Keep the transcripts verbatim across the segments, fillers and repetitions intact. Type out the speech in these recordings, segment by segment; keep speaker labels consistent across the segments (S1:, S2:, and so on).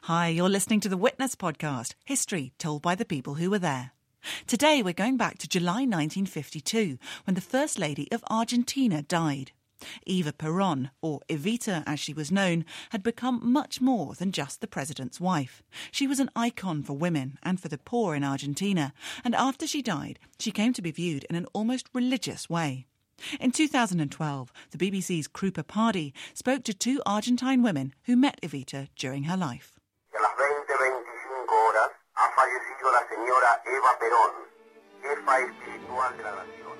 S1: Hi, you're listening to the Witness podcast, history told by the people who were there. Today we're going back to July nineteen fifty-two, when the First Lady of Argentina died. Eva Perón, or Evita as she was known, had become much more than just the president's wife. She was an icon for women and for the poor in Argentina, and after she died, she came to be viewed in an almost religious way. In two thousand twelve, the B B C's Krupa Pardy spoke to two Argentine women who met Evita during her life.
S2: A las veinte veinticinco horas ha fallecido la señora Eva Perón, jefa espiritual de la nación.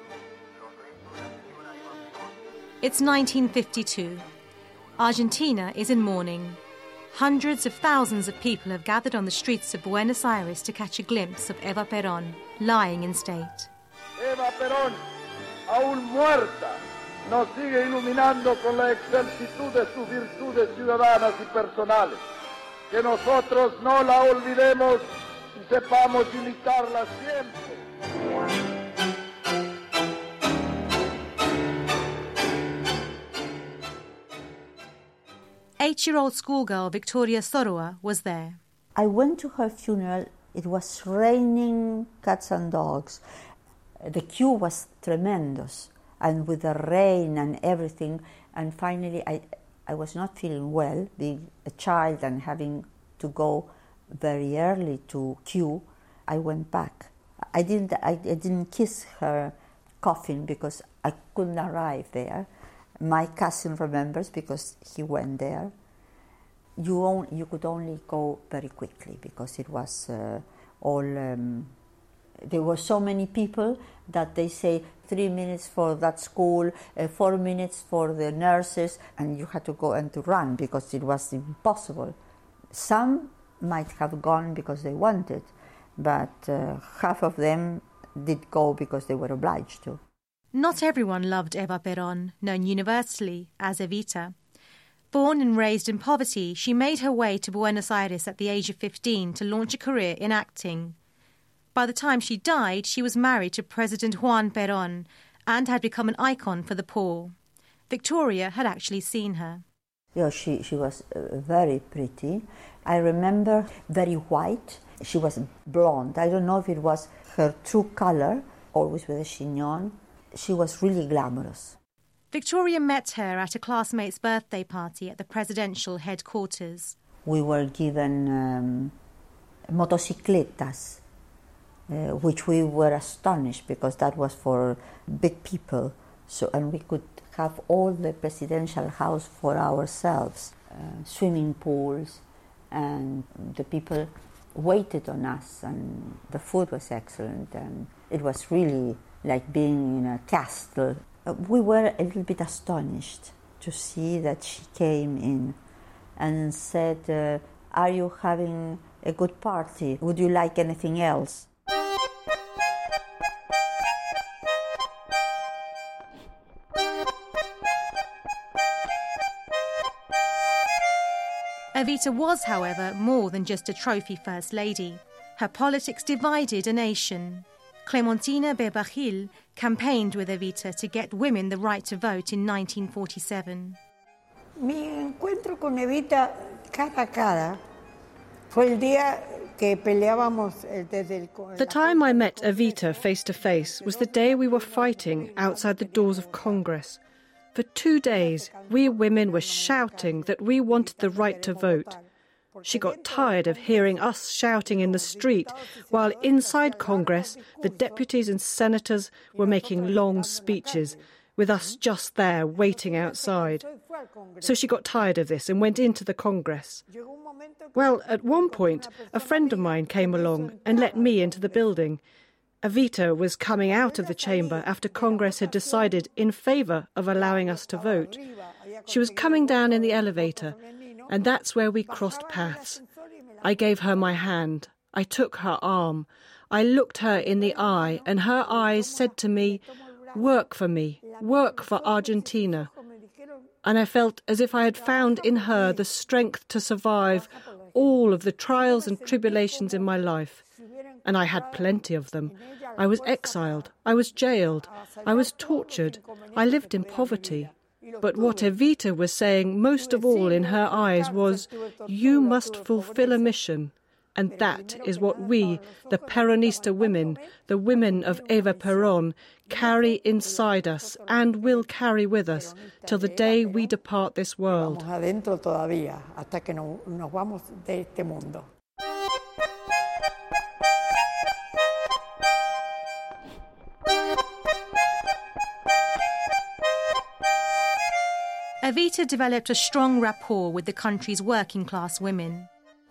S3: It's nineteen fifty-two. Argentina is in mourning. Hundreds of thousands of people have gathered on the streets of Buenos Aires to catch a glimpse of Eva Perón, lying in state.
S4: Eva Perón, aún muerta, nos sigue iluminando con la excelsitud de sus virtudes ciudadanas y personales. Que nosotros no la olvidemos y sepamos imitarla siempre.
S3: Eight-year-old schoolgirl Victoria Sorua was there.
S5: I went to her funeral. It was raining cats and dogs. The queue was tremendous, and with the rain and everything, and finally I, I was not feeling well, being a child and having to go very early to queue. I went back. I didn't, I, I didn't kiss her coffin because I couldn't arrive there. My cousin remembers because he went there. You, on, you could only go very quickly because it was uh, all... Um, there were so many people that they say three minutes for that school, uh, four minutes for the nurses, and you had to go and to run because it was impossible. Some might have gone because they wanted, but uh, half of them did go because they were obliged to.
S3: Not everyone loved Eva Perón, known universally as Evita. Born and raised in poverty, she made her way to Buenos Aires at the age of fifteen to launch a career in acting. By the time she died, she was married to President Juan Perón and had become an icon for the poor. Victoria had actually seen her.
S5: Yeah, she, she was uh, very pretty. I remember very white. She was blonde. I don't know if it was her true color, always with a chignon. She was really glamorous.
S3: Victoria met her at a classmate's birthday party at the presidential headquarters.
S5: We were given um, motocicletas, uh, which we were astonished because that was for big people. So, and we could have all the presidential house for ourselves, uh, swimming pools, and the people waited on us, and the food was excellent, and it was really like being in a castle. Uh, we were a little bit astonished to see that she came in and said, uh, are you having a good party? Would you like anything else?
S3: Evita was, however, more than just a trophy First Lady. Her politics divided a nation. Clementina Berbajil campaigned with Evita to get women the right to vote in nineteen forty-seven.
S6: Mi encuentro con Evita cara a cara fue el día que peleábamos desde el...
S7: The time I met Evita face to face was the day we were fighting outside the doors of Congress. For two days, we women were shouting that we wanted the right to vote. She got tired of hearing us shouting in the street, while inside Congress, the deputies and senators were making long speeches, with us just there waiting outside. So she got tired of this and went into the Congress. Well, at one point, a friend of mine came along and let me into the building. Evita was coming out of the chamber after Congress had decided in favour of allowing us to vote. She was coming down in the elevator, and that's where we crossed paths. I gave her my hand. I took her arm. I looked her in the eye, and her eyes said to me, "Work for me, work for Argentina." And I felt as if I had found in her the strength to survive all of the trials and tribulations in my life. And I had plenty of them. I was exiled. I was jailed. I was tortured. I lived in poverty. But what Evita was saying most of all in her eyes was, you must fulfill a mission. And that is what we, the Peronista women, the women of Eva Perón, carry inside us and will carry with us till the day we depart this world.
S3: Evita developed a strong rapport with the country's working-class women.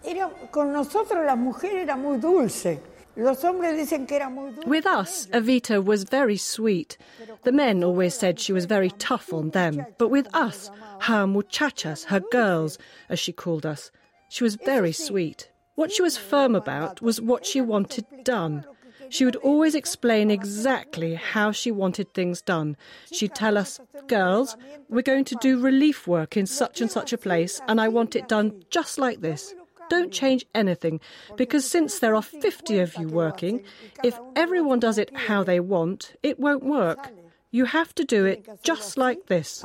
S7: With us, Evita was very sweet. The men always said she was very tough on them. But with us, her muchachas, her girls, as she called us, she was very sweet. What she was firm about was what she wanted done. She would always explain exactly how she wanted things done. She'd tell us, girls, we're going to do relief work in such and such a place, and I want it done just like this. Don't change anything, because since there are fifty of you working, if everyone does it how they want, it won't work. You have to do it just like this.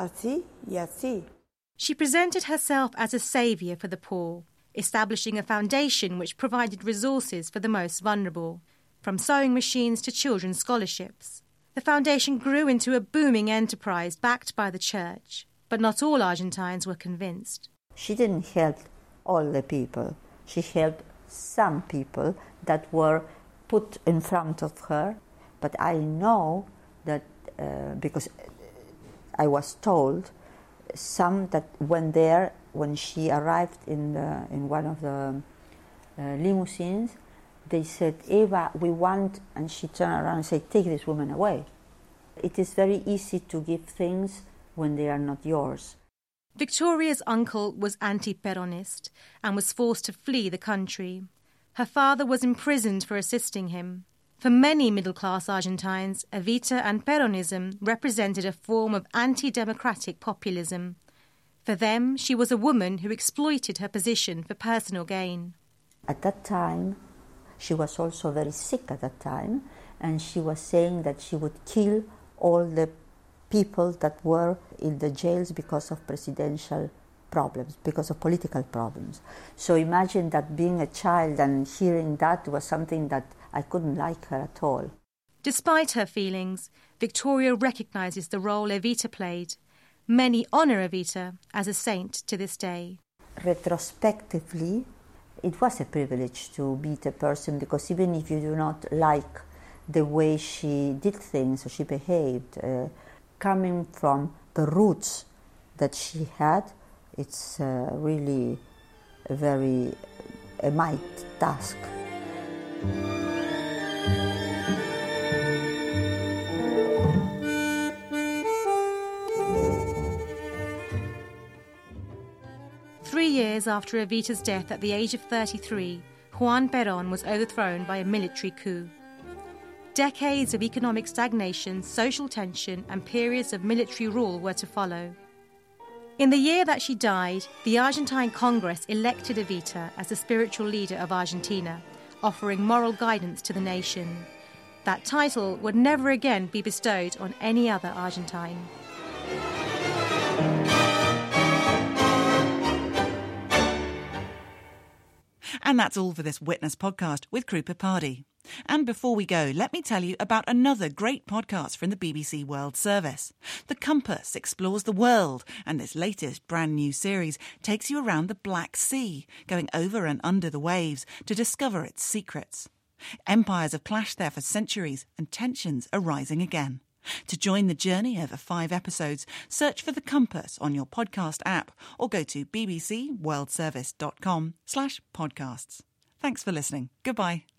S3: She presented herself as a saviour for the poor, establishing a foundation which provided resources for the most vulnerable, from sewing machines to children's scholarships. The foundation grew into a booming enterprise backed by the church, but not all Argentines were convinced.
S5: She didn't help all the people. She helped some people that were put in front of her, but I know that uh, because I was told some that went there when she arrived in the, in one of the uh, limousines. They said, Eva, we want, and she turned around and said, take this woman away. It is very easy to give things when they are not yours.
S3: Victoria's uncle was anti-Peronist and was forced to flee the country. Her father was imprisoned for assisting him. For many middle-class Argentines, Evita and Peronism represented a form of anti-democratic populism. For them, she was a woman who exploited her position for personal gain.
S5: At that time, she was also very sick at that time, and she was saying that she would kill all the people that were in the jails because of presidential problems, because of political problems. So imagine that being a child and hearing that was something that I couldn't like her at all.
S3: Despite her feelings, Victoria recognises the role Evita played. Many honour Evita as a saint to this day.
S5: Retrospectively, it was a privilege to meet a person, because even if you do not like the way she did things or she behaved, uh, coming from the roots that she had, it's uh, really a very a might task.
S3: Three years after Evita's death at the age of thirty-three, Juan Perón was overthrown by a military coup. Decades of economic stagnation, social tension, and periods of military rule were to follow. In the year that she died, the Argentine Congress elected Evita as the spiritual leader of Argentina, offering moral guidance to the nation. That title would never again be bestowed on any other Argentine.
S1: And that's all for this Witness podcast with Krupa Pardee. And before we go, let me tell you about another great podcast from the B B C World Service. The Compass explores the world, and this latest brand new series takes you around the Black Sea, going over and under the waves to discover its secrets. Empires have clashed there for centuries, and tensions are rising again. To join the journey over five episodes, search for The Compass on your podcast app or go to bbcworldservice.com slash podcasts. Thanks for listening. Goodbye.